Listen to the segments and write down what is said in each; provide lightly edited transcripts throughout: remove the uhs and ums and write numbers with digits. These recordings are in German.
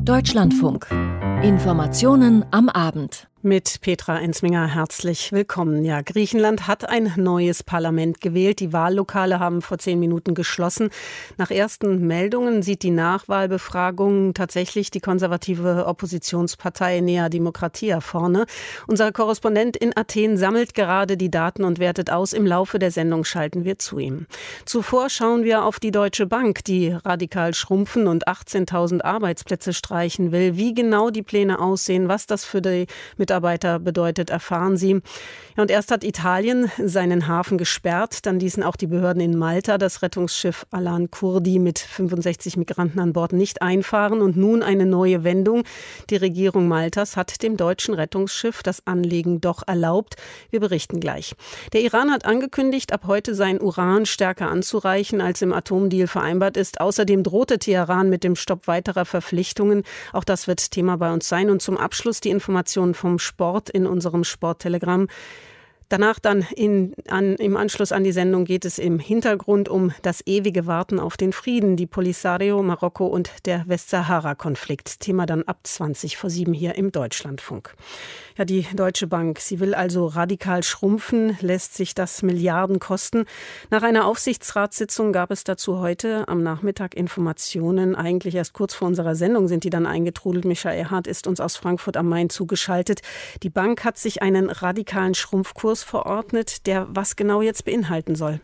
Deutschlandfunk. Informationen am Abend. Mit Petra Ensminger herzlich willkommen. Ja, Griechenland hat ein neues Parlament gewählt. Die Wahllokale haben vor 10 Minuten geschlossen. Nach ersten Meldungen sieht die Nachwahlbefragung tatsächlich die konservative Oppositionspartei Nea Dimokratia vorne. Unser Korrespondent in Athen sammelt gerade die Daten und wertet aus. Im Laufe der Sendung schalten wir zu ihm. Zuvor schauen wir auf die Deutsche Bank, die radikal schrumpfen und 18.000 Arbeitsplätze streichen will. Wie genau die Pläne aussehen, was das für die Mitarbeiter bedeutet, erfahren Sie. Ja, und erst hat Italien seinen Hafen gesperrt, dann ließen auch die Behörden in Malta das Rettungsschiff Alan Kurdi mit 65 Migranten an Bord nicht einfahren. Und nun eine neue Wendung. Die Regierung Maltas hat dem deutschen Rettungsschiff das Anlegen doch erlaubt. Wir berichten gleich. Der Iran hat angekündigt, ab heute sein Uran stärker anzureichen, als im Atomdeal vereinbart ist. Außerdem drohte Teheran mit dem Stopp weiterer Verpflichtungen. Auch das wird Thema bei uns sein. Und zum Abschluss die Informationen vom Sport in unserem Sporttelegramm. Danach dann im Anschluss an die Sendung geht es im Hintergrund um das ewige Warten auf den Frieden, die Polisario, Marokko und der Westsahara-Konflikt. Thema dann ab 7:20 hier im Deutschlandfunk. Ja, die Deutsche Bank, sie will also radikal schrumpfen, lässt sich das Milliarden kosten. Nach einer Aufsichtsratssitzung gab es dazu heute am Nachmittag Informationen. Eigentlich erst kurz vor unserer Sendung sind die dann eingetrudelt. Michael Erhardt ist uns aus Frankfurt am Main zugeschaltet. Die Bank hat sich einen radikalen Schrumpfkurs verordnet, der was genau jetzt beinhalten soll.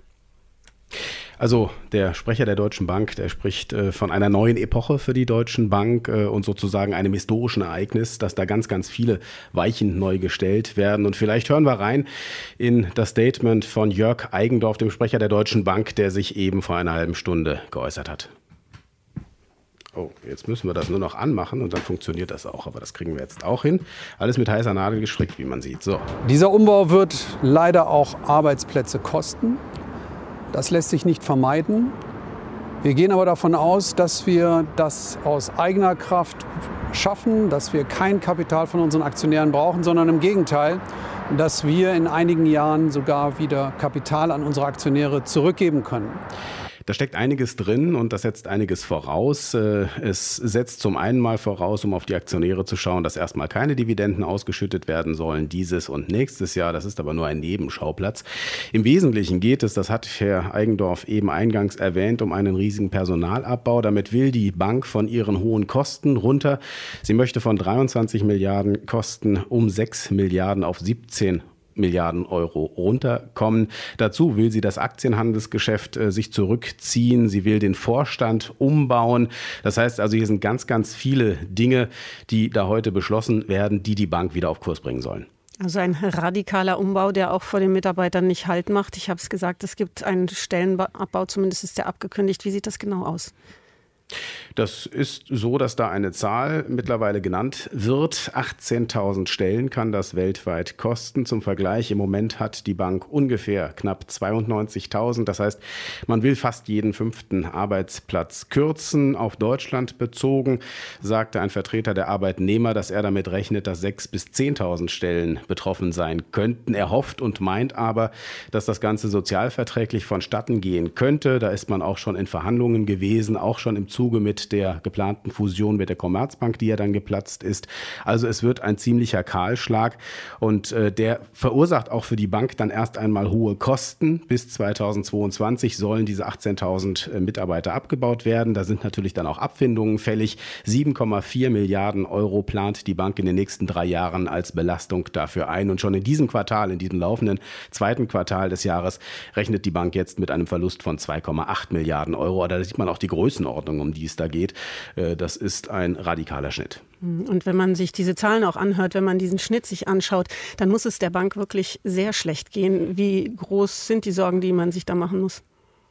Also der Sprecher der Deutschen Bank, der spricht von einer neuen Epoche für die Deutschen Bank und sozusagen einem historischen Ereignis, dass da ganz, ganz viele Weichen neu gestellt werden. Und vielleicht hören wir rein in das Statement von Jörg Eigendorf, dem Sprecher der Deutschen Bank, der sich eben vor einer halben Stunde geäußert hat. Oh, jetzt müssen wir das nur noch anmachen und dann funktioniert das auch. Aber das kriegen wir jetzt auch hin. Alles mit heißer Nadel gestrickt, wie man sieht. So. Dieser Umbau wird leider auch Arbeitsplätze kosten. Das lässt sich nicht vermeiden. Wir gehen aber davon aus, dass wir das aus eigener Kraft schaffen, dass wir kein Kapital von unseren Aktionären brauchen, sondern im Gegenteil, dass wir in einigen Jahren sogar wieder Kapital an unsere Aktionäre zurückgeben können. Da steckt einiges drin und das setzt einiges voraus. Es setzt zum einen mal voraus, um auf die Aktionäre zu schauen, dass erstmal keine Dividenden ausgeschüttet werden sollen dieses und nächstes Jahr. Das ist aber nur ein Nebenschauplatz. Im Wesentlichen geht es, das hat Herr Eigendorf eben eingangs erwähnt, um einen riesigen Personalabbau. Damit will die Bank von ihren hohen Kosten runter. Sie möchte von 23 Milliarden Kosten um 6 Milliarden auf 17 Milliarden Euro runterkommen. Dazu will sie das Aktienhandelsgeschäft sich zurückziehen. Sie will den Vorstand umbauen. Das heißt also, hier sind ganz, ganz viele Dinge, die da heute beschlossen werden, die die Bank wieder auf Kurs bringen sollen. Also ein radikaler Umbau, der auch vor den Mitarbeitern nicht Halt macht. Ich habe es gesagt, es gibt einen Stellenabbau, zumindest ist der abgekündigt. Wie sieht das genau aus? Das ist so, dass da eine Zahl mittlerweile genannt wird. 18.000 Stellen kann das weltweit kosten. Zum Vergleich, im Moment hat die Bank ungefähr knapp 92.000. Das heißt, man will fast jeden 5. Arbeitsplatz kürzen. Auf Deutschland bezogen sagte ein Vertreter der Arbeitnehmer, dass er damit rechnet, dass 6.000 bis 10.000 Stellen betroffen sein könnten. Er hofft und meint aber, dass das Ganze sozialverträglich vonstatten gehen könnte. Da ist man auch schon in Verhandlungen gewesen, auch schon im Zuge mit der geplanten Fusion mit der Commerzbank, die ja dann geplatzt ist. Also es wird ein ziemlicher Kahlschlag und der verursacht auch für die Bank dann erst einmal hohe Kosten. Bis 2022 sollen diese 18.000 Mitarbeiter abgebaut werden. Da sind natürlich dann auch Abfindungen fällig. 7,4 Milliarden Euro plant die Bank in den nächsten 3 Jahren als Belastung dafür ein. Und schon in diesem Quartal, in diesem laufenden 2. Quartal des Jahres, rechnet die Bank jetzt mit einem Verlust von 2,8 Milliarden Euro. Da sieht man auch die Größenordnung, um die es da geht. Das ist ein radikaler Schnitt. Und wenn man sich diese Zahlen auch anhört, wenn man diesen Schnitt sich anschaut, dann muss es der Bank wirklich sehr schlecht gehen. Wie groß sind die Sorgen, die man sich da machen muss?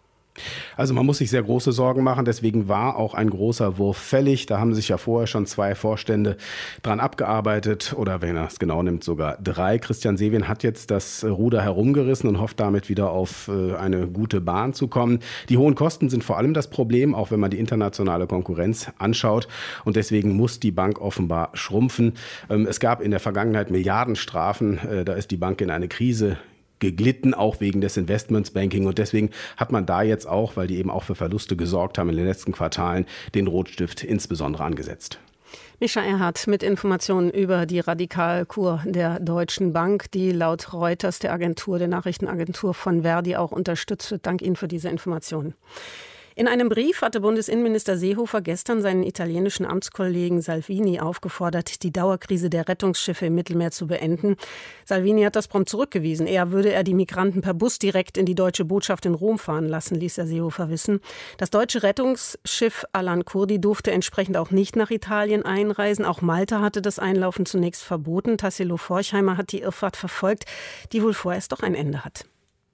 Also man muss sich sehr große Sorgen machen, deswegen war auch ein großer Wurf fällig. Da haben sich ja vorher schon 2 Vorstände dran abgearbeitet oder wenn er es genau nimmt, sogar 3. Christian Sewin hat jetzt das Ruder herumgerissen und hofft damit wieder auf eine gute Bahn zu kommen. Die hohen Kosten sind vor allem das Problem, auch wenn man die internationale Konkurrenz anschaut und deswegen muss die Bank offenbar schrumpfen. Es gab in der Vergangenheit Milliardenstrafen, da ist die Bank in eine Krise geglitten, auch wegen des Investmentsbanking. Und deswegen hat man da jetzt auch, weil die eben auch für Verluste gesorgt haben in den letzten Quartalen, den Rotstift insbesondere angesetzt. Mischa Erhardt mit Informationen über die Radikalkur der Deutschen Bank, die laut Reuters, der Nachrichtenagentur von Verdi, auch unterstützt wird. Dank Ihnen für diese Informationen. In einem Brief hatte Bundesinnenminister Seehofer gestern seinen italienischen Amtskollegen Salvini aufgefordert, die Dauerkrise der Rettungsschiffe im Mittelmeer zu beenden. Salvini hat das prompt zurückgewiesen. Würde er die Migranten per Bus direkt in die deutsche Botschaft in Rom fahren lassen, ließ er Seehofer wissen. Das deutsche Rettungsschiff Alan Kurdi durfte entsprechend auch nicht nach Italien einreisen. Auch Malta hatte das Einlaufen zunächst verboten. Tassilo Forchheimer hat die Irrfahrt verfolgt, die wohl vorerst doch ein Ende hat.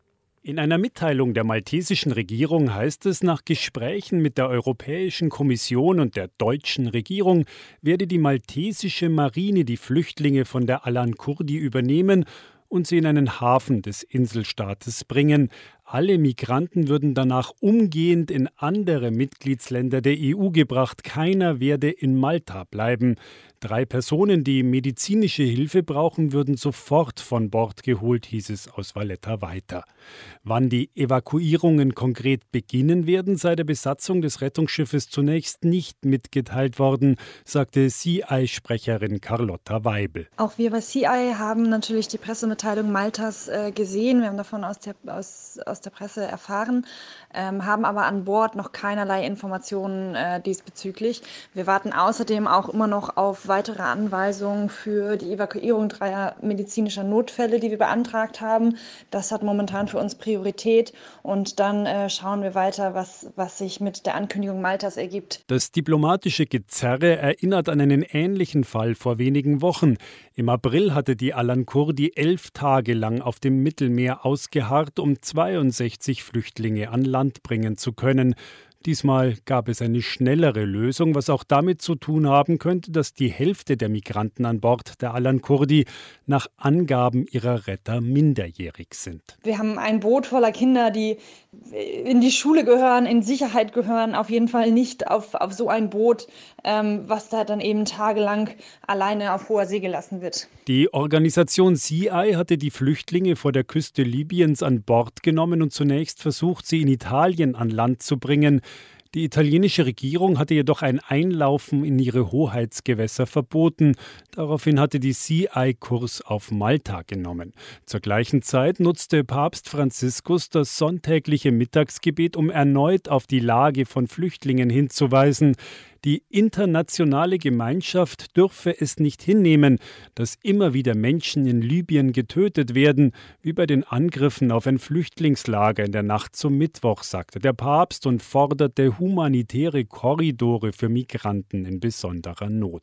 In einer Mitteilung der maltesischen Regierung heißt es, nach Gesprächen mit der Europäischen Kommission und der deutschen Regierung werde die maltesische Marine die Flüchtlinge von der Alan Kurdi übernehmen und sie in einen Hafen des Inselstaates bringen. Alle Migranten würden danach umgehend in andere Mitgliedsländer der EU gebracht. Keiner werde in Malta bleiben. 3 Personen, die medizinische Hilfe brauchen, würden sofort von Bord geholt, hieß es aus Valletta weiter. Wann die Evakuierungen konkret beginnen werden, sei der Besatzung des Rettungsschiffes zunächst nicht mitgeteilt worden, sagte CI-Sprecherin Carlotta Weibel. Auch wir bei CI haben natürlich die Pressemitteilung Maltas gesehen. Wir haben davon aus der Presse erfahren, haben aber an Bord noch keinerlei Informationen diesbezüglich. Wir warten außerdem auch immer noch auf weitere Anweisungen für die Evakuierung 3 medizinischer Notfälle, die wir beantragt haben. Das hat momentan für uns Priorität und dann schauen wir weiter, was sich mit der Ankündigung Maltas ergibt. Das diplomatische Gezerre erinnert an einen ähnlichen Fall vor wenigen Wochen. Im April hatte die Alan Kurdi 11 Tage lang auf dem Mittelmeer ausgeharrt, um 62 Flüchtlinge an Land bringen zu können. Diesmal gab es eine schnellere Lösung, was auch damit zu tun haben könnte, dass die Hälfte der Migranten an Bord der Alan Kurdi nach Angaben ihrer Retter minderjährig sind. Wir haben ein Boot voller Kinder, die in die Schule gehören, in Sicherheit gehören, auf jeden Fall nicht auf so ein Boot, was da dann eben tagelang alleine auf hoher See gelassen wird. Die Organisation CI hatte die Flüchtlinge vor der Küste Libyens an Bord genommen und zunächst versucht, sie in Italien an Land zu bringen. Die italienische Regierung hatte jedoch ein Einlaufen in ihre Hoheitsgewässer verboten. Daraufhin hatte die CI Kurs auf Malta genommen. Zur gleichen Zeit nutzte Papst Franziskus das sonntägliche Mittagsgebet, um erneut auf die Lage von Flüchtlingen hinzuweisen. Die internationale Gemeinschaft dürfe es nicht hinnehmen, dass immer wieder Menschen in Libyen getötet werden, wie bei den Angriffen auf ein Flüchtlingslager in der Nacht zum Mittwoch, sagte der Papst und forderte humanitäre Korridore für Migranten in besonderer Not.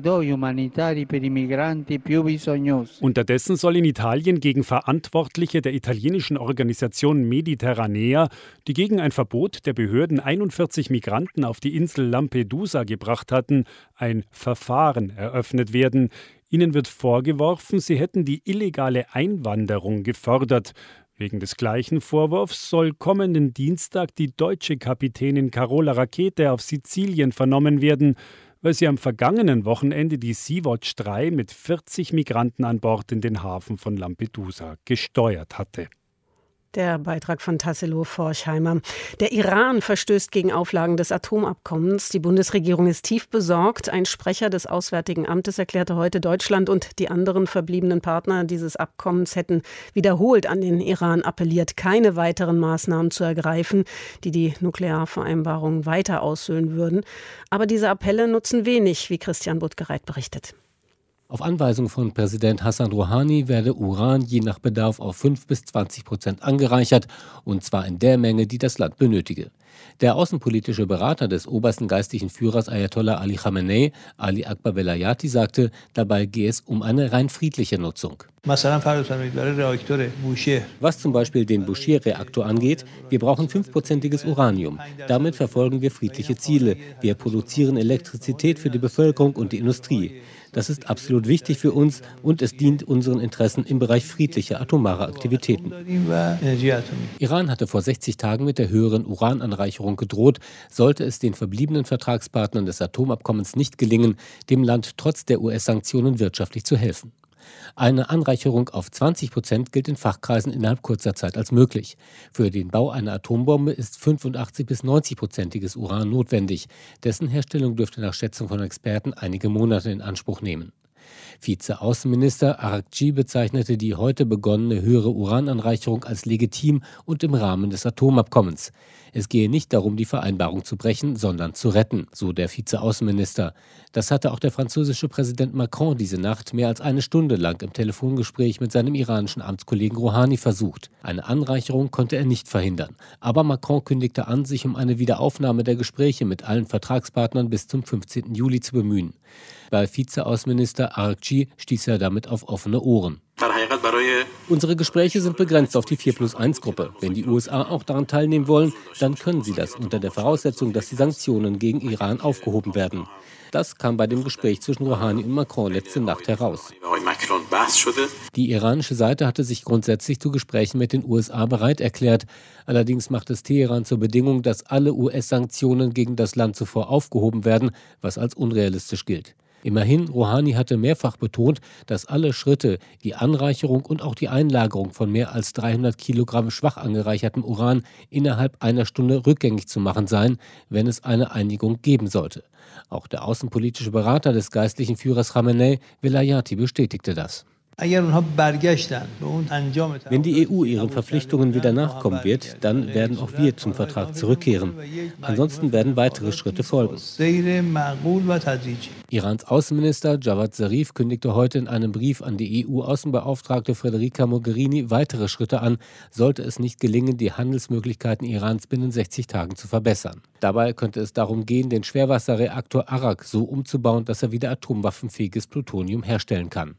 Unterdessen soll in Italien gegen Verantwortliche der italienischen Organisation Mediterranea, die gegen ein Verbot der Behörden 41 Migranten auf die Insel Lampedusa gebracht hatten, ein Verfahren eröffnet werden. Ihnen wird vorgeworfen, sie hätten die illegale Einwanderung gefördert. Wegen des gleichen Vorwurfs soll kommenden Dienstag die deutsche Kapitänin Carola Rackete auf Sizilien vernommen werden, weil sie am vergangenen Wochenende die Sea-Watch 3 mit 40 Migranten an Bord in den Hafen von Lampedusa gesteuert hatte. Der Beitrag von Tassilo Forchheimer. Der Iran verstößt gegen Auflagen des Atomabkommens. Die Bundesregierung ist tief besorgt. Ein Sprecher des Auswärtigen Amtes erklärte heute, Deutschland und die anderen verbliebenen Partner dieses Abkommens hätten wiederholt an den Iran appelliert, keine weiteren Maßnahmen zu ergreifen, die die Nuklearvereinbarung weiter aushöhlen würden. Aber diese Appelle nutzen wenig, wie Christian Buttgereit berichtet. Auf Anweisung von Präsident Hassan Rouhani werde Uran je nach Bedarf auf 5-20% angereichert, und zwar in der Menge, die das Land benötige. Der außenpolitische Berater des obersten geistlichen Führers Ayatollah Ali Khamenei, Ali Akbar Velayati, sagte, dabei gehe es um eine rein friedliche Nutzung. Was zum Beispiel den Bushehr-Reaktor angeht, wir brauchen 5%iges Uranium. Damit verfolgen wir friedliche Ziele. Wir produzieren Elektrizität für die Bevölkerung und die Industrie. Das ist absolut wichtig für uns und es dient unseren Interessen im Bereich friedlicher atomarer Aktivitäten. Iran hatte vor 60 Tagen mit der höheren Urananreicherung gedroht, sollte es den verbliebenen Vertragspartnern des Atomabkommens nicht gelingen, dem Land trotz der US-Sanktionen wirtschaftlich zu helfen. Eine Anreicherung auf 20% gilt in Fachkreisen innerhalb kurzer Zeit als möglich. Für den Bau einer Atombombe ist 85- bis 90%iges Uran notwendig. Dessen Herstellung dürfte nach Schätzung von Experten einige Monate in Anspruch nehmen. Vize-Außenminister Araqchi bezeichnete die heute begonnene höhere Urananreicherung als legitim und im Rahmen des Atomabkommens. Es gehe nicht darum, die Vereinbarung zu brechen, sondern zu retten, so der Vize-Außenminister. Das hatte auch der französische Präsident Macron diese Nacht mehr als eine Stunde lang im Telefongespräch mit seinem iranischen Amtskollegen Rouhani versucht. Eine Anreicherung konnte er nicht verhindern. Aber Macron kündigte an, sich um eine Wiederaufnahme der Gespräche mit allen Vertragspartnern bis zum 15. Juli zu bemühen. Bei Vize-Außenminister Araqchi stieß er damit auf offene Ohren. Unsere Gespräche sind begrenzt auf die 4+1-Gruppe. Wenn die USA auch daran teilnehmen wollen, dann können sie das unter der Voraussetzung, dass die Sanktionen gegen Iran aufgehoben werden. Das kam bei dem Gespräch zwischen Rouhani und Macron letzte Nacht heraus. Die iranische Seite hatte sich grundsätzlich zu Gesprächen mit den USA bereit erklärt. Allerdings macht es Teheran zur Bedingung, dass alle US-Sanktionen gegen das Land zuvor aufgehoben werden, was als unrealistisch gilt. Immerhin, Rouhani hatte mehrfach betont, dass alle Schritte, die Anreicherung und auch die Einlagerung von mehr als 300 Kilogramm schwach angereichertem Uran innerhalb einer Stunde rückgängig zu machen seien, wenn es eine Einigung geben sollte. Auch der außenpolitische Berater des geistlichen Führers Khamenei, Velayati, bestätigte das. Wenn die EU ihren Verpflichtungen wieder nachkommen wird, dann werden auch wir zum Vertrag zurückkehren. Ansonsten werden weitere Schritte folgen. Irans Außenminister Javad Zarif kündigte heute in einem Brief an die EU-Außenbeauftragte Federica Mogherini weitere Schritte an, sollte es nicht gelingen, die Handelsmöglichkeiten Irans binnen 60 Tagen zu verbessern. Dabei könnte es darum gehen, den Schwerwasserreaktor Arak so umzubauen, dass er wieder atomwaffenfähiges Plutonium herstellen kann.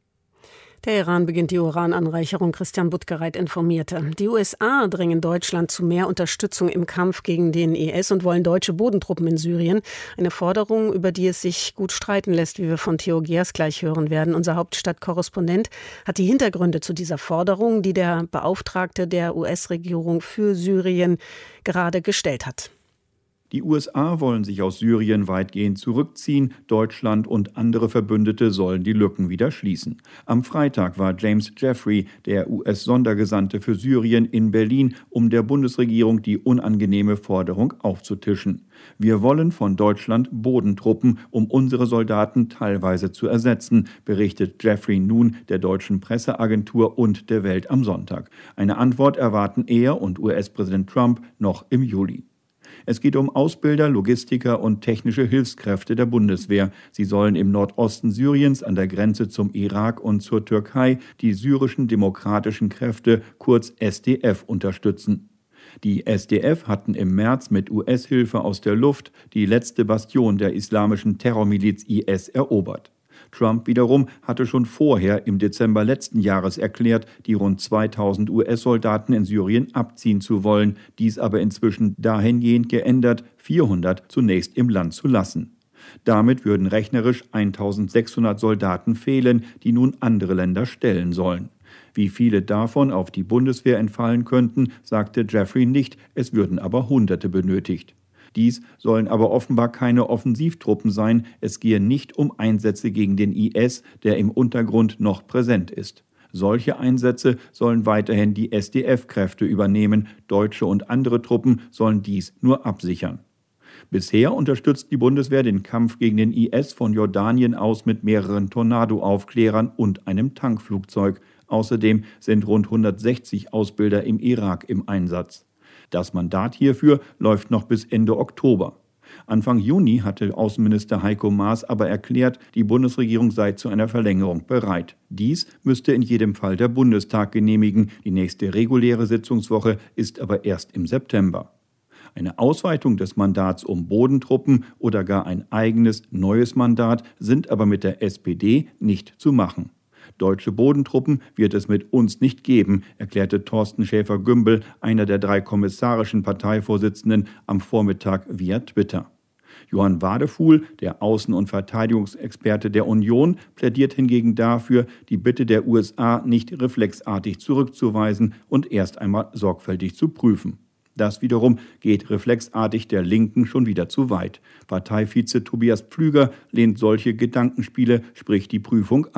Der Iran beginnt die Urananreicherung. Christian Buttgereit informierte. Die USA drängen Deutschland zu mehr Unterstützung im Kampf gegen den IS und wollen deutsche Bodentruppen in Syrien. Eine Forderung, über die es sich gut streiten lässt, wie wir von Theo Geers gleich hören werden. Unser Hauptstadtkorrespondent hat die Hintergründe zu dieser Forderung, die der Beauftragte der US-Regierung für Syrien gerade gestellt hat. Die USA wollen sich aus Syrien weitgehend zurückziehen. Deutschland und andere Verbündete sollen die Lücken wieder schließen. Am Freitag war James Jeffrey, der US-Sondergesandte für Syrien, in Berlin, um der Bundesregierung die unangenehme Forderung aufzutischen. Wir wollen von Deutschland Bodentruppen, um unsere Soldaten teilweise zu ersetzen, berichtet Jeffrey nun der deutschen Presseagentur und der Welt am Sonntag. Eine Antwort erwarten er und US-Präsident Trump noch im Juli. Es geht um Ausbilder, Logistiker und technische Hilfskräfte der Bundeswehr. Sie sollen im Nordosten Syriens an der Grenze zum Irak und zur Türkei die syrischen demokratischen Kräfte, kurz SDF, unterstützen. Die SDF hatten im März mit US-Hilfe aus der Luft die letzte Bastion der islamischen Terrormiliz IS erobert. Trump wiederum hatte schon vorher im Dezember letzten Jahres erklärt, die rund 2000 US-Soldaten in Syrien abziehen zu wollen, dies aber inzwischen dahingehend geändert, 400 zunächst im Land zu lassen. Damit würden rechnerisch 1600 Soldaten fehlen, die nun andere Länder stellen sollen. Wie viele davon auf die Bundeswehr entfallen könnten, sagte Jeffrey nicht, es würden aber Hunderte benötigt. Dies sollen aber offenbar keine Offensivtruppen sein. Es gehe nicht um Einsätze gegen den IS, der im Untergrund noch präsent ist. Solche Einsätze sollen weiterhin die SDF-Kräfte übernehmen. Deutsche und andere Truppen sollen dies nur absichern. Bisher unterstützt die Bundeswehr den Kampf gegen den IS von Jordanien aus mit mehreren Tornado-Aufklärern und einem Tankflugzeug. Außerdem sind rund 160 Ausbilder im Irak im Einsatz. Das Mandat hierfür läuft noch bis Ende Oktober. Anfang Juni hatte Außenminister Heiko Maas aber erklärt, die Bundesregierung sei zu einer Verlängerung bereit. Dies müsste in jedem Fall der Bundestag genehmigen. Die nächste reguläre Sitzungswoche ist aber erst im September. Eine Ausweitung des Mandats um Bodentruppen oder gar ein eigenes, neues Mandat sind aber mit der SPD nicht zu machen. Deutsche Bodentruppen wird es mit uns nicht geben, erklärte Thorsten Schäfer-Gümbel, einer der 3 kommissarischen Parteivorsitzenden, am Vormittag via Twitter. Johann Wadefuhl, der Außen- und Verteidigungsexperte der Union, plädiert hingegen dafür, die Bitte der USA nicht reflexartig zurückzuweisen und erst einmal sorgfältig zu prüfen. Das wiederum geht reflexartig der Linken schon wieder zu weit. Parteivize Tobias Pflüger lehnt solche Gedankenspiele, sprich die Prüfung, ab.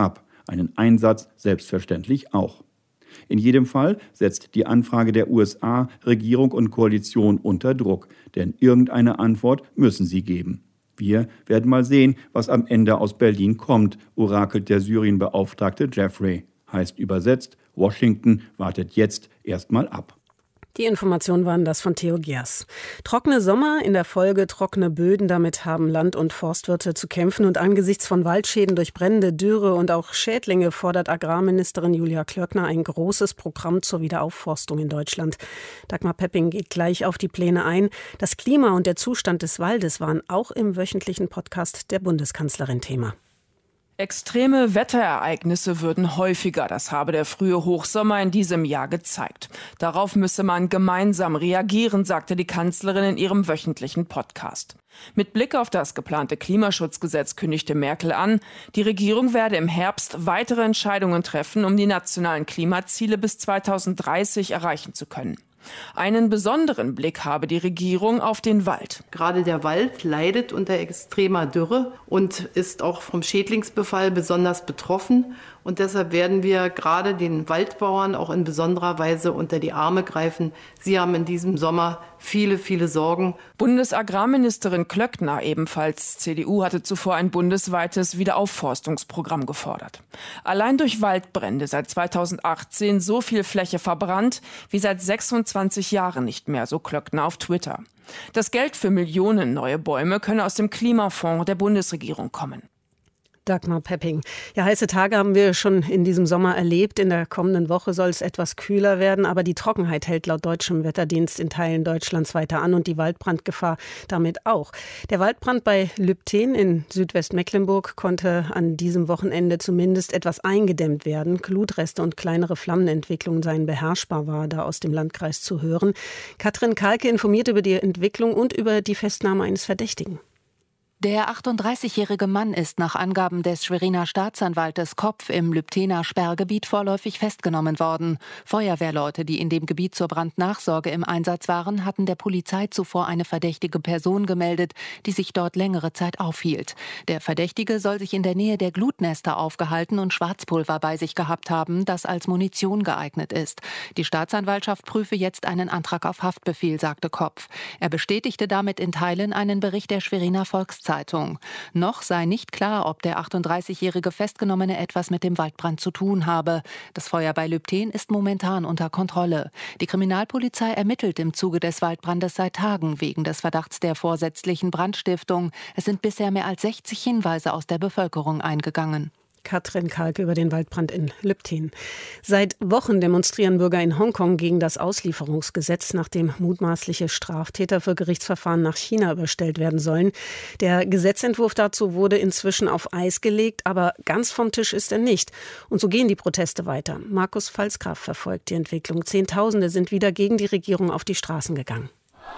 einen Einsatz selbstverständlich auch. In jedem Fall setzt die Anfrage der USA Regierung und Koalition unter Druck, denn irgendeine Antwort müssen sie geben. Wir werden mal sehen, was am Ende aus Berlin kommt, orakelt der Syrien-Beauftragte Jeffrey. Heißt übersetzt, Washington wartet jetzt erstmal ab. Die Informationen waren das von Theo Giers. Trockene Sommer, in der Folge trockene Böden, damit haben Land- und Forstwirte zu kämpfen. Und angesichts von Waldschäden durch Brände, Dürre und auch Schädlinge fordert Agrarministerin Julia Klöckner ein großes Programm zur Wiederaufforstung in Deutschland. Dagmar Pepping geht gleich auf die Pläne ein. Das Klima und der Zustand des Waldes waren auch im wöchentlichen Podcast der Bundeskanzlerin Thema. Extreme Wetterereignisse würden häufiger, das habe der frühe Hochsommer in diesem Jahr gezeigt. Darauf müsse man gemeinsam reagieren, sagte die Kanzlerin in ihrem wöchentlichen Podcast. Mit Blick auf das geplante Klimaschutzgesetz kündigte Merkel an, die Regierung werde im Herbst weitere Entscheidungen treffen, um die nationalen Klimaziele bis 2030 erreichen zu können. Einen besonderen Blick habe die Regierung auf den Wald. Gerade der Wald leidet unter extremer Dürre und ist auch vom Schädlingsbefall besonders betroffen. Und deshalb werden wir gerade den Waldbauern auch in besonderer Weise unter die Arme greifen. Sie haben in diesem Sommer viele, viele Sorgen. Bundesagrarministerin Klöckner, ebenfalls CDU, hatte zuvor ein bundesweites Wiederaufforstungsprogramm gefordert. Allein durch Waldbrände seit 2018 so viel Fläche verbrannt wie seit 26 Jahren nicht mehr, so Klöckner auf Twitter. Das Geld für Millionen neue Bäume könne aus dem Klimafonds der Bundesregierung kommen. Dagmar Pepping. Ja, heiße Tage haben wir schon in diesem Sommer erlebt. In der kommenden Woche soll es etwas kühler werden, aber die Trockenheit hält laut deutschem Wetterdienst in Teilen Deutschlands weiter an und die Waldbrandgefahr damit auch. Der Waldbrand bei Lübtheen in Südwestmecklenburg konnte an diesem Wochenende zumindest etwas eingedämmt werden. Glutreste und kleinere Flammenentwicklungen seien beherrschbar, war da aus dem Landkreis zu hören. Katrin Kalke informiert über die Entwicklung und über die Festnahme eines Verdächtigen. Der 38-jährige Mann ist nach Angaben des Schweriner Staatsanwaltes Kopf im Lübtheener Sperrgebiet vorläufig festgenommen worden. Feuerwehrleute, die in dem Gebiet zur Brandnachsorge im Einsatz waren, hatten der Polizei zuvor eine verdächtige Person gemeldet, die sich dort längere Zeit aufhielt. Der Verdächtige soll sich in der Nähe der Glutnester aufgehalten und Schwarzpulver bei sich gehabt haben, das als Munition geeignet ist. Die Staatsanwaltschaft prüfe jetzt einen Antrag auf Haftbefehl, sagte Kopf. Er bestätigte damit in Teilen einen Bericht der Schweriner Volkszeitung. Noch sei nicht klar, ob der 38-jährige Festgenommene etwas mit dem Waldbrand zu tun habe. Das Feuer bei Lübtheen ist momentan unter Kontrolle. Die Kriminalpolizei ermittelt im Zuge des Waldbrandes seit Tagen wegen des Verdachts der vorsätzlichen Brandstiftung. Es sind bisher mehr als 60 Hinweise aus der Bevölkerung eingegangen. Katrin Kalke über den Waldbrand in Lübtheen. Seit Wochen demonstrieren Bürger in Hongkong gegen das Auslieferungsgesetz, nachdem mutmaßliche Straftäter für Gerichtsverfahren nach China überstellt werden sollen. Der Gesetzentwurf dazu wurde inzwischen auf Eis gelegt, aber ganz vom Tisch ist er nicht. Und so gehen die Proteste weiter. Markus Pfalzgraf verfolgt die Entwicklung. Zehntausende sind wieder gegen die Regierung auf die Straßen gegangen.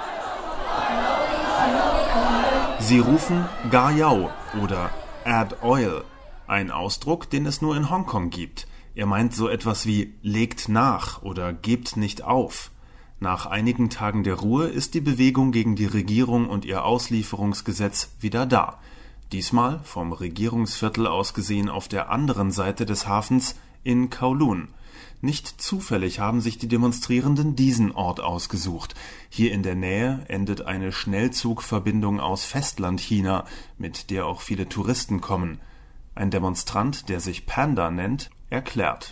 Sie rufen Ga Yao oder Add Oil. Ein Ausdruck, den es nur in Hongkong gibt. Er meint so etwas wie legt nach oder gebt nicht auf. Nach einigen Tagen der Ruhe ist die Bewegung gegen die Regierung und ihr Auslieferungsgesetz wieder da. Diesmal vom Regierungsviertel aus gesehen auf der anderen Seite des Hafens in Kowloon. Nicht zufällig haben sich die Demonstrierenden diesen Ort ausgesucht. Hier in der Nähe endet eine Schnellzugverbindung aus Festlandchina, mit der auch viele Touristen kommen. Ein Demonstrant, der sich Panda nennt, erklärt: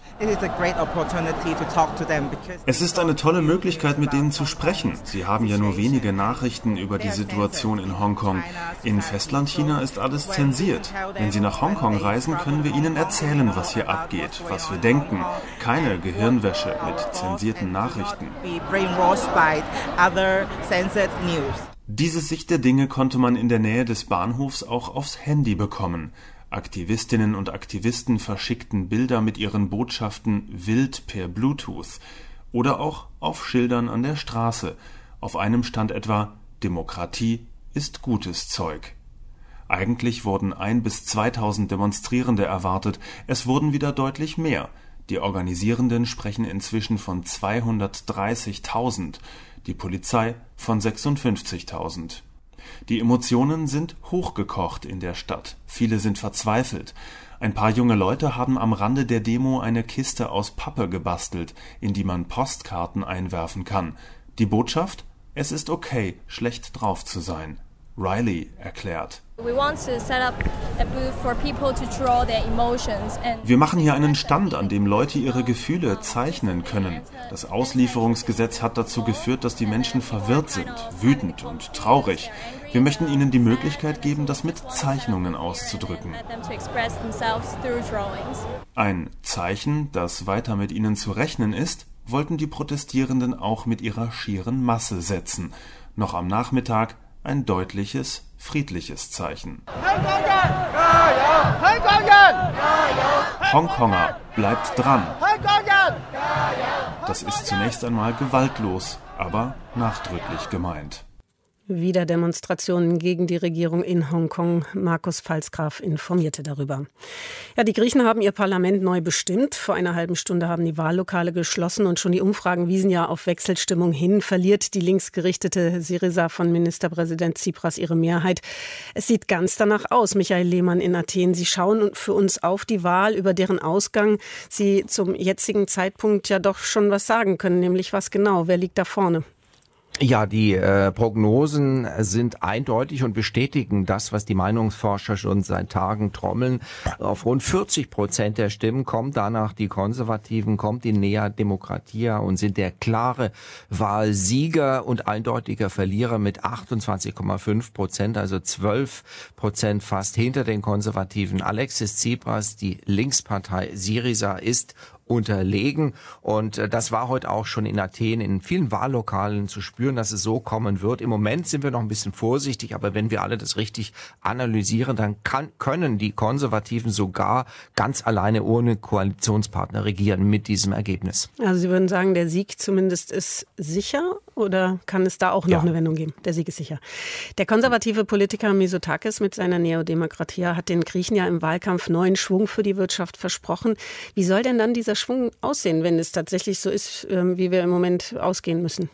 Es ist eine tolle Möglichkeit, mit denen zu sprechen. Sie haben ja nur wenige Nachrichten über die Situation in Hongkong. In Festlandchina ist alles zensiert. Wenn Sie nach Hongkong reisen, können wir Ihnen erzählen, was hier abgeht, was wir denken. Keine Gehirnwäsche mit zensierten Nachrichten. Diese Sicht der Dinge konnte man in der Nähe des Bahnhofs auch aufs Handy bekommen. Aktivistinnen und Aktivisten verschickten Bilder mit ihren Botschaften wild per Bluetooth oder auch auf Schildern an der Straße. Auf einem stand etwa: Demokratie ist gutes Zeug. Eigentlich wurden 1.000 bis 2.000 Demonstrierende erwartet. Es wurden wieder deutlich mehr. Die Organisierenden sprechen inzwischen von 230.000, die Polizei von 56.000. Die Emotionen sind hochgekocht in der Stadt. Viele sind verzweifelt. Ein paar junge Leute haben am Rande der Demo eine Kiste aus Pappe gebastelt, in die man Postkarten einwerfen kann. Die Botschaft? Es ist okay, schlecht drauf zu sein. Riley erklärt: Wir machen hier einen Stand, an dem Leute ihre Gefühle zeichnen können. Das Auslieferungsgesetz hat dazu geführt, dass die Menschen verwirrt sind, wütend und traurig. Wir möchten ihnen die Möglichkeit geben, das mit Zeichnungen auszudrücken. Ein Zeichen, das weiter mit ihnen zu rechnen ist, wollten die Protestierenden auch mit ihrer schieren Masse setzen. Noch am Nachmittag ein deutliches, friedliches Zeichen. Hongkonger, bleibt dran. Das ist zunächst einmal gewaltlos, aber nachdrücklich gemeint. Wieder Demonstrationen gegen die Regierung in Hongkong. Markus Pfalzgraf informierte darüber. Ja, die Griechen haben ihr Parlament neu bestimmt. Vor einer halben Stunde haben die Wahllokale geschlossen und schon die Umfragen wiesen ja auf Wechselstimmung hin. Verliert die linksgerichtete Syriza von Ministerpräsident Tsipras ihre Mehrheit? Es sieht ganz danach aus. Michael Lehmann in Athen. Sie schauen für uns auf die Wahl, über deren Ausgang Sie zum jetzigen Zeitpunkt ja doch schon was sagen können. Nämlich was genau? Wer liegt da vorne? Ja, die Prognosen sind eindeutig und bestätigen das, was die Meinungsforscher schon seit Tagen trommeln. Auf rund 40% der Stimmen kommt danach die Konservativen, kommt die Nea Demokratia und sind der klare Wahlsieger und eindeutiger Verlierer mit 28,5%, also 12% fast hinter den Konservativen. Alexis Tsipras, die Linkspartei Syriza, ist unterlegen. Und das war heute auch schon in Athen in vielen Wahllokalen zu spüren, dass es so kommen wird. Im Moment sind wir noch ein bisschen vorsichtig, aber wenn wir alle das richtig analysieren, dann können die Konservativen sogar ganz alleine ohne Koalitionspartner regieren mit diesem Ergebnis. Also Sie würden sagen, der Sieg zumindest ist sicher, oder kann es da auch noch eine Wendung geben? Der Sieg ist sicher. Der konservative Politiker Mitsotakis mit seiner Nea-Demokratia hat den Griechen ja im Wahlkampf neuen Schwung für die Wirtschaft versprochen. Wie soll denn dann dieser Schwung aussehen, wenn es tatsächlich so ist, wie wir im Moment ausgehen müssen?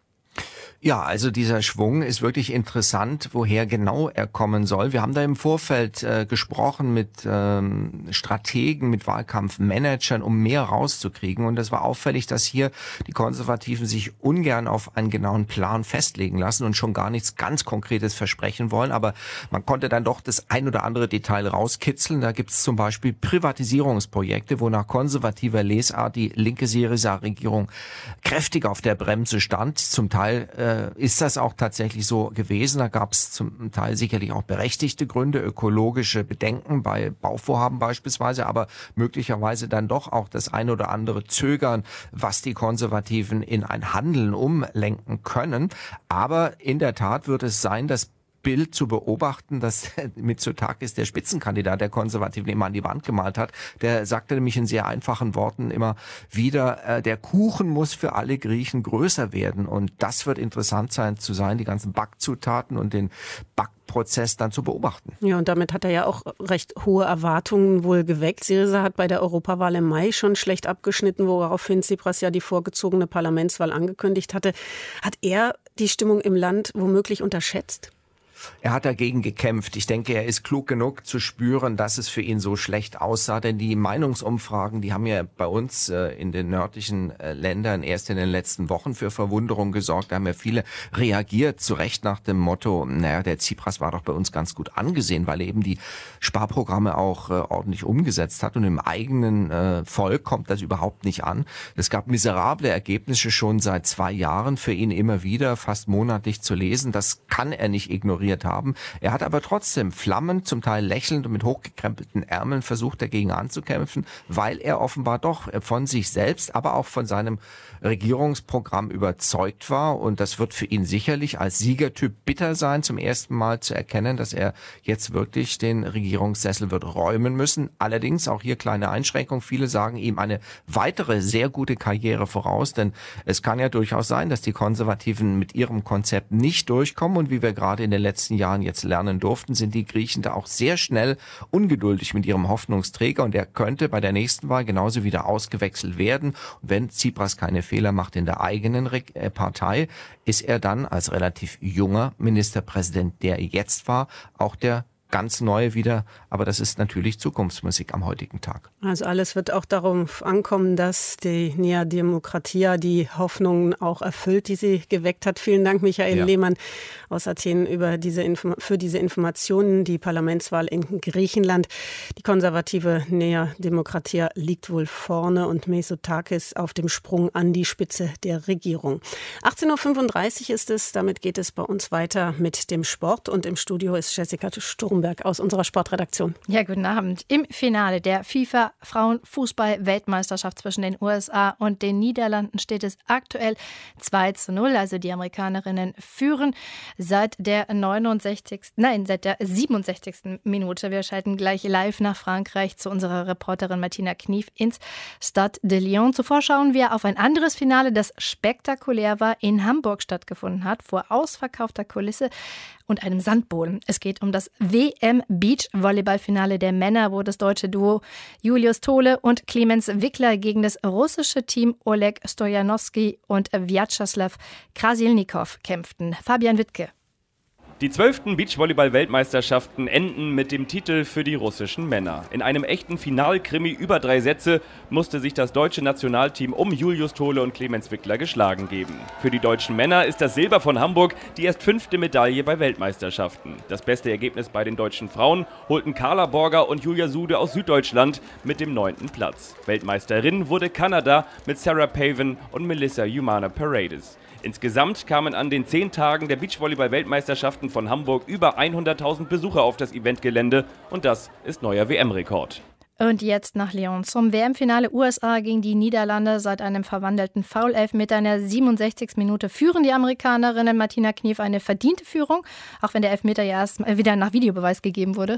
Ja, also dieser Schwung ist wirklich interessant, woher genau er kommen soll. Wir haben da im Vorfeld gesprochen mit Strategen, mit Wahlkampfmanagern, um mehr rauszukriegen. Und es war auffällig, dass hier die Konservativen sich ungern auf einen genauen Plan festlegen lassen und schon gar nichts ganz Konkretes versprechen wollen. Aber man konnte dann doch das ein oder andere Detail rauskitzeln. Da gibt es zum Beispiel Privatisierungsprojekte, wo nach konservativer Lesart die linke Syriza-Regierung kräftig auf der Bremse stand. Zum Teil ist das auch tatsächlich so gewesen. Da gab es zum Teil sicherlich auch berechtigte Gründe, ökologische Bedenken bei Bauvorhaben beispielsweise, aber möglicherweise dann doch auch das eine oder andere Zögern, was die Konservativen in ein Handeln umlenken können. Aber in der Tat wird es sein, dass Bild zu beobachten, dass Mitsotakis, der Spitzenkandidat der Konservativen, immer an die Wand gemalt hat. Der sagte nämlich in sehr einfachen Worten immer wieder, der Kuchen muss für alle Griechen größer werden. Und das wird interessant sein, die ganzen Backzutaten und den Backprozess dann zu beobachten. Ja, und damit hat er ja auch recht hohe Erwartungen wohl geweckt. Syriza hat bei der Europawahl im Mai schon schlecht abgeschnitten, woraufhin Tsipras ja die vorgezogene Parlamentswahl angekündigt hatte. Hat er die Stimmung im Land womöglich unterschätzt? Er hat dagegen gekämpft. Ich denke, er ist klug genug zu spüren, dass es für ihn so schlecht aussah. Denn die Meinungsumfragen, die haben ja bei uns in den nördlichen Ländern erst in den letzten Wochen für Verwunderung gesorgt. Da haben ja viele reagiert, zu Recht nach dem Motto, naja, der Tsipras war doch bei uns ganz gut angesehen, weil er eben die Sparprogramme auch ordentlich umgesetzt hat. Und im eigenen Volk kommt das überhaupt nicht an. Es gab miserable Ergebnisse schon seit 2 Jahren für ihn immer wieder, fast monatlich zu lesen. Das kann er nicht ignorieren haben. Er hat aber trotzdem flammend, zum Teil lächelnd und mit hochgekrempelten Ärmeln versucht, dagegen anzukämpfen, weil er offenbar doch von sich selbst, aber auch von seinem Regierungsprogramm überzeugt war. Und das wird für ihn sicherlich als Siegertyp bitter sein, zum ersten Mal zu erkennen, dass er jetzt wirklich den Regierungssessel wird räumen müssen. Allerdings, auch hier kleine Einschränkung, viele sagen ihm eine weitere sehr gute Karriere voraus, denn es kann ja durchaus sein, dass die Konservativen mit ihrem Konzept nicht durchkommen und wie wir gerade in den letzten letzten Jahren jetzt lernen durften, sind die Griechen da auch sehr schnell ungeduldig mit ihrem Hoffnungsträger und er könnte bei der nächsten Wahl genauso wieder ausgewechselt werden. Und wenn Tsipras keine Fehler macht in der eigenen Partei, ist er dann als relativ junger Ministerpräsident, der jetzt war, auch der ganz neue wieder, aber das ist natürlich Zukunftsmusik am heutigen Tag. Also alles wird auch darauf ankommen, dass die Nea Dimokratia die Hoffnungen auch erfüllt, die sie geweckt hat. Vielen Dank, Michael Lehmann aus Athen für diese Informationen. Die Parlamentswahl in Griechenland. Die konservative Nea Dimokratia liegt wohl vorne und Mitsotakis auf dem Sprung an die Spitze der Regierung. 18.35 Uhr ist es, damit geht es bei uns weiter mit dem Sport und im Studio ist Jessica Sturmberg aus unserer Sportredaktion. Ja, guten Abend. Im Finale der FIFA-Frauen-Fußball-Weltmeisterschaft zwischen den USA und den Niederlanden steht es aktuell 2:0. Also die Amerikanerinnen führen seit der 67. Minute. Wir schalten gleich live nach Frankreich zu unserer Reporterin Martina Knief ins Stade de Lyon. Zuvor schauen wir auf ein anderes Finale, das spektakulär war, in Hamburg stattgefunden hat, vor ausverkaufter Kulisse und einem Sandboden. Es geht um das WM-Beach-Volleyball-Finale der Männer, wo das deutsche Duo Julius Tole und Clemens Wickler gegen das russische Team Oleg Stojanowski und Vyacheslav Krasilnikow kämpften. Fabian Wittke. Die 12. Beachvolleyball-Weltmeisterschaften enden mit dem Titel für die russischen Männer. In einem echten Finalkrimi über 3 Sätze musste sich das deutsche Nationalteam um Julius Tole und Clemens Wickler geschlagen geben. Für die deutschen Männer ist das Silber von Hamburg die erst 5. Medaille bei Weltmeisterschaften. Das beste Ergebnis bei den deutschen Frauen holten Carla Borger und Julia Sude aus Süddeutschland mit dem 9. Platz. Weltmeisterin wurde Kanada mit Sarah Pavan und Melissa Humana Paredes. Insgesamt kamen an den 10 Tagen der Beachvolleyball-Weltmeisterschaften von Hamburg über 100.000 Besucher auf das Eventgelände und das ist neuer WM-Rekord. Und jetzt nach Lyon zum WM-Finale USA gegen die Niederlande. Seit einem verwandelten Foul-Elfmeter in der 67. Minute führen die Amerikanerinnen. Martina Knief eine verdiente Führung, auch wenn der Elfmeter ja erst wieder nach Videobeweis gegeben wurde.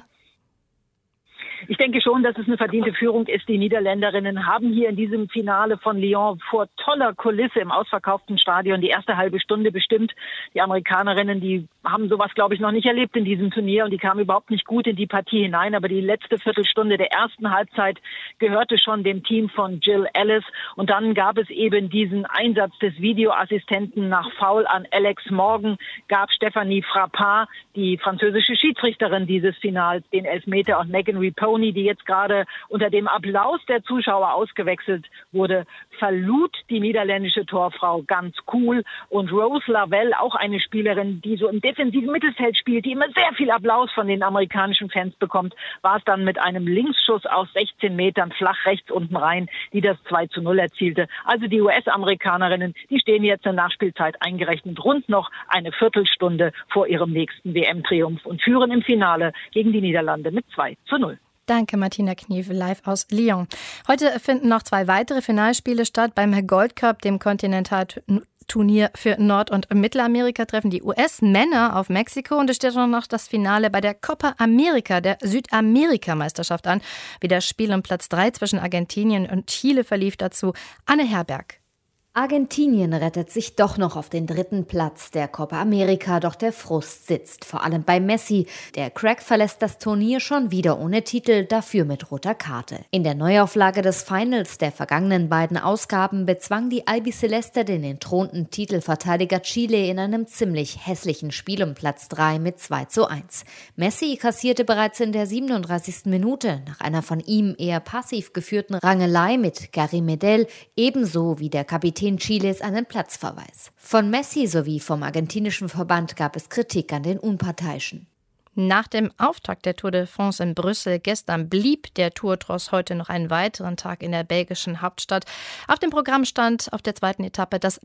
Ich denke schon, dass es eine verdiente Führung ist. Die Niederländerinnen haben hier in diesem Finale von Lyon vor toller Kulisse im ausverkauften Stadion die erste halbe Stunde bestimmt. Die Amerikanerinnen, die haben sowas, glaube ich, noch nicht erlebt in diesem Turnier und die kamen überhaupt nicht gut in die Partie hinein. Aber die letzte Viertelstunde der ersten Halbzeit gehörte schon dem Team von Jill Ellis. Und dann gab es eben diesen Einsatz des Videoassistenten nach Foul an Alex Morgan, gab Stephanie Frappard, die französische Schiedsrichterin dieses Finals, den Elfmeter und Megan Rapinoe, die jetzt gerade unter dem Applaus der Zuschauer ausgewechselt wurde, verlud die niederländische Torfrau ganz cool. Und Rose Lavelle, auch eine Spielerin, die so im defensiven Mittelfeld spielt, die immer sehr viel Applaus von den amerikanischen Fans bekommt, war es dann mit einem Linksschuss aus 16 Metern flach rechts unten rein, die das 2:0 erzielte. Also die US-Amerikanerinnen, die stehen jetzt in der Nachspielzeit eingerechnet rund noch eine Viertelstunde vor ihrem nächsten WM-Triumph und führen im Finale gegen die Niederlande mit 2:0. Danke, Martina Knief, live aus Lyon. Heute finden noch 2 weitere Finalspiele statt. Beim Gold Cup, dem Kontinentalturnier für Nord- und Mittelamerika, treffen die US-Männer auf Mexiko. Und es steht noch das Finale bei der Copa America, der Südamerika-Meisterschaft an. Wie das Spiel um Platz 3 zwischen Argentinien und Chile verlief, dazu Anne Herberg. Argentinien rettet sich doch noch auf den 3. Platz der Copa America, doch der Frust sitzt, vor allem bei Messi. Der Crack verlässt das Turnier schon wieder ohne Titel, dafür mit roter Karte. In der Neuauflage des Finals der vergangenen beiden Ausgaben bezwang die Albiceleste den entthronten Titelverteidiger Chile in einem ziemlich hässlichen Spiel um Platz 3 mit 2:1. Messi kassierte bereits in der 37. Minute nach einer von ihm eher passiv geführten Rangelei mit Gary Medel, ebenso wie der Kapitän Chiles einen Platzverweis. Von Messi sowie vom argentinischen Verband gab es Kritik an den Unparteiischen. Nach dem Auftakt der Tour de France in Brüssel gestern blieb der Tour-Tross heute noch einen weiteren Tag in der belgischen Hauptstadt. Auf dem Programm stand auf der 2. Etappe das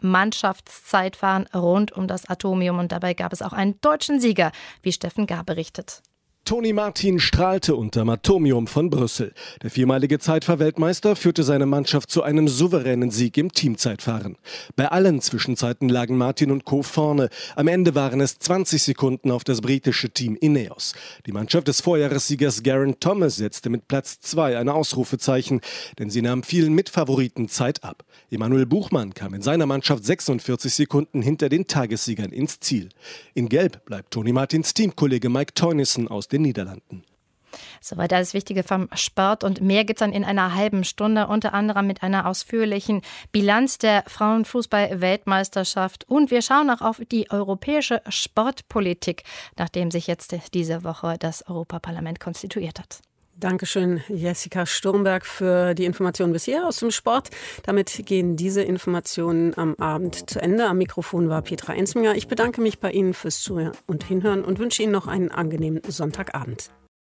Mannschaftszeitfahren rund um das Atomium und dabei gab es auch einen deutschen Sieger, wie Steffen Gar berichtet. Toni Martin strahlte unterm Atomium von Brüssel. Der viermalige Zeitfahr-Weltmeister führte seine Mannschaft zu einem souveränen Sieg im Teamzeitfahren. Bei allen Zwischenzeiten lagen Martin und Co. vorne. Am Ende waren es 20 Sekunden auf das britische Team Ineos. Die Mannschaft des Vorjahressiegers Geraint Thomas setzte mit Platz 2 ein Ausrufezeichen, denn sie nahm vielen Mitfavoriten Zeit ab. Emanuel Buchmann kam in seiner Mannschaft 46 Sekunden hinter den Tagessiegern ins Ziel. In Gelb bleibt Toni Martins Teamkollege Mike Teunissen aus den Niederlanden. Soweit alles Wichtige vom Sport und mehr gibt es dann in einer halben Stunde, unter anderem mit einer ausführlichen Bilanz der Frauenfußball-Weltmeisterschaft. Und wir schauen auch auf die europäische Sportpolitik, nachdem sich jetzt diese Woche das Europaparlament konstituiert hat. Dankeschön, Jessica Sturmberg, für die Informationen bisher aus dem Sport. Damit gehen diese Informationen am Abend zu Ende. Am Mikrofon war Petra Ensminger. Ich bedanke mich bei Ihnen fürs Zuhören und Hinhören und wünsche Ihnen noch einen angenehmen Sonntagabend.